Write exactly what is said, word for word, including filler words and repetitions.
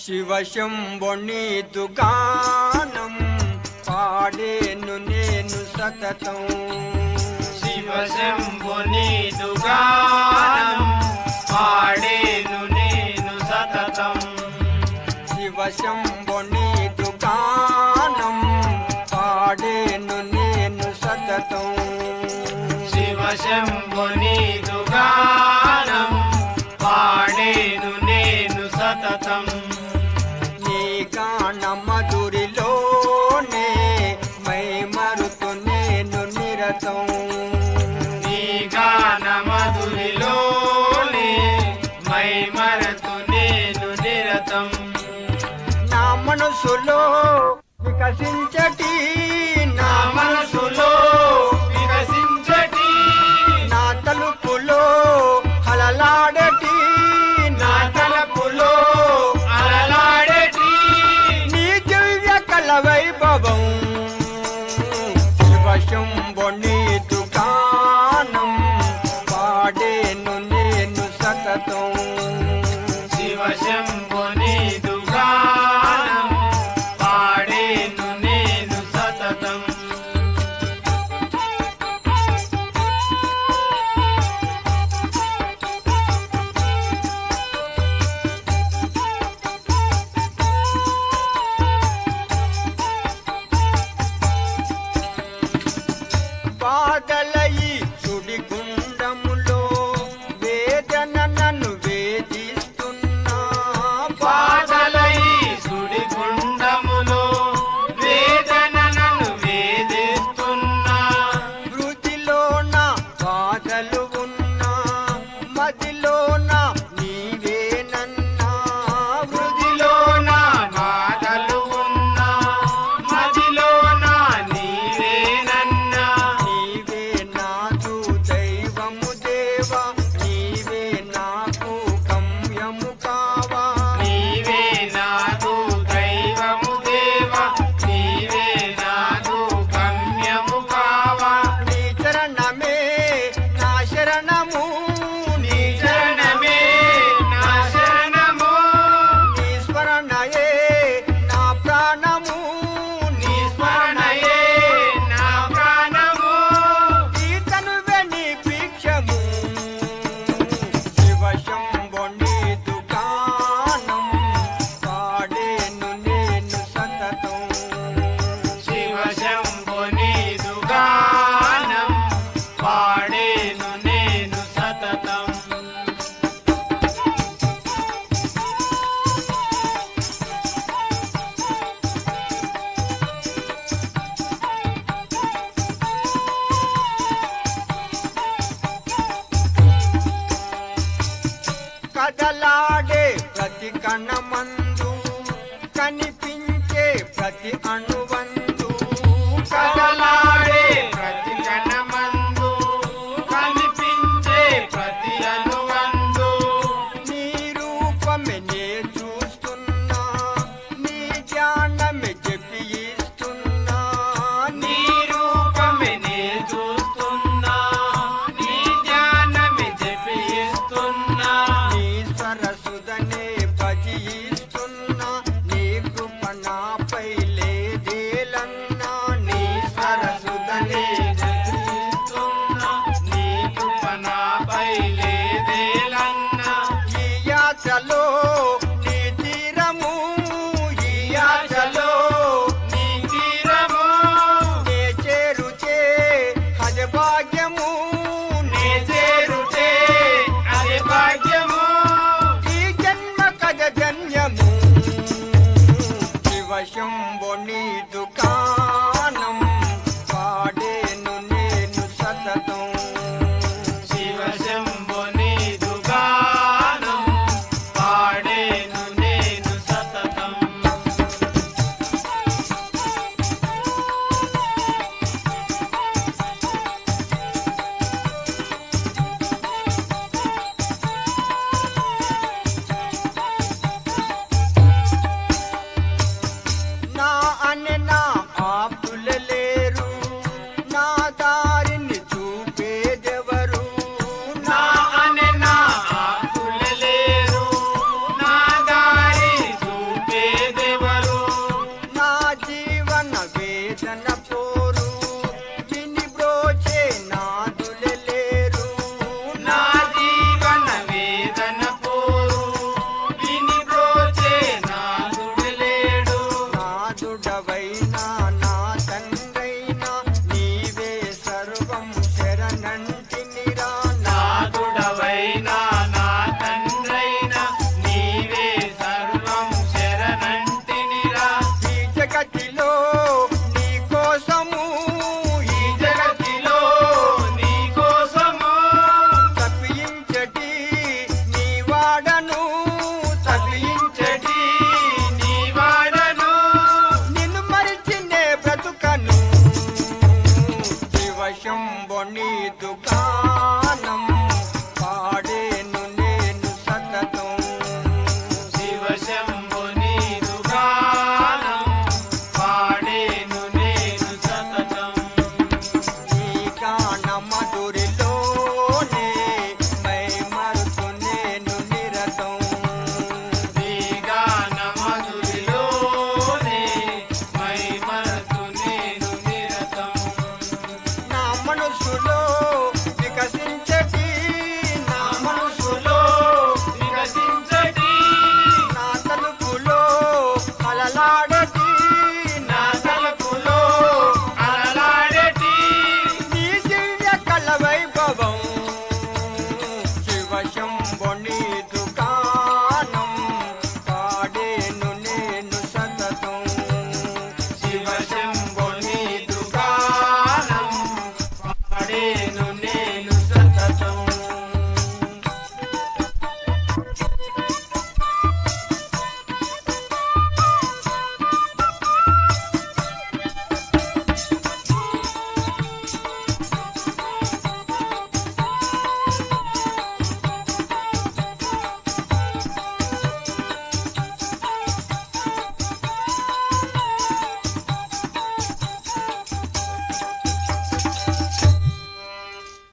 శివ శంభునిదు గానం పాడేను నేను సతతం శివ శంభునిదు గానం పాడేను నేను సతతం శివ శంభునిదు గానం పాడేను నేను సతతం శివ శంభునిదు గానం పాడేను నేను సతతం నీ గాన మధురిలోనే మై మరుతు నేను నిరతం నీ గాన మధురిలోనే మై మరతు నేను నిరతం నా మనసులో వికసించటి నా మనసులో వికసించటి నా తలుపులో హలలాడటి నా తలపులో అలలాడటి నీ దివ్య కళ వైభవం శివ శంభునిదు గానం పాడేను నేను సతతం శివ శంభునిదు గానం పాడేను నేను సతతం బాధలయి సుడి గుండములో వేదన నన్ను వేధిస్తున్నా బాధలై సుడి గుండములో వేదన నన్ను వేధిస్తున్నా వృతిలో నా బాధలు ఉన్నా మదిలో నా నీవేనన్నా వృధిలో నా బాధలు ఉన్నా మదిలో నా నీవేనన్నా నీవే నాదు దైవము దేవా నీవే నాకు గమ్యము కావా నీవే నాదు దైవము దేవా నీవే నాదు గమ్యము కావా నీ చరణమే నా శరణము నీ చరణమే నా శరణము నీ స్మరణయే నా ప్రాణము నీ స్మరణయే నా ప్రాణము ఈ తనువే నీ భిక్షము శివ శంభునిదు గానం పాడేను నేను సతతం శివ శంభునిదు గానం పాడేను నేను సతతం కదలాడే ప్రతి కణమందు కనిపించే ప్రతి అణువందు కదలాడే ప్రతి కణమందు కనిపించే ప్రతి అణువందు నీ రూపమే నే చూస్తున్నా నీ ధ్యానమే జపిస్తున్నా నీ రూపమే నే చూస్తున్నా నీ ధ్యానమే జపిస్తున్నా నీ సరసుదనే భజిస్తున్నా నీ కృప నాపై లేదేలన్నా నీ సరసుదనే జపిస్తున్నా నీ కృప నాపై లేదేలన్నా ఈ యాత్రలో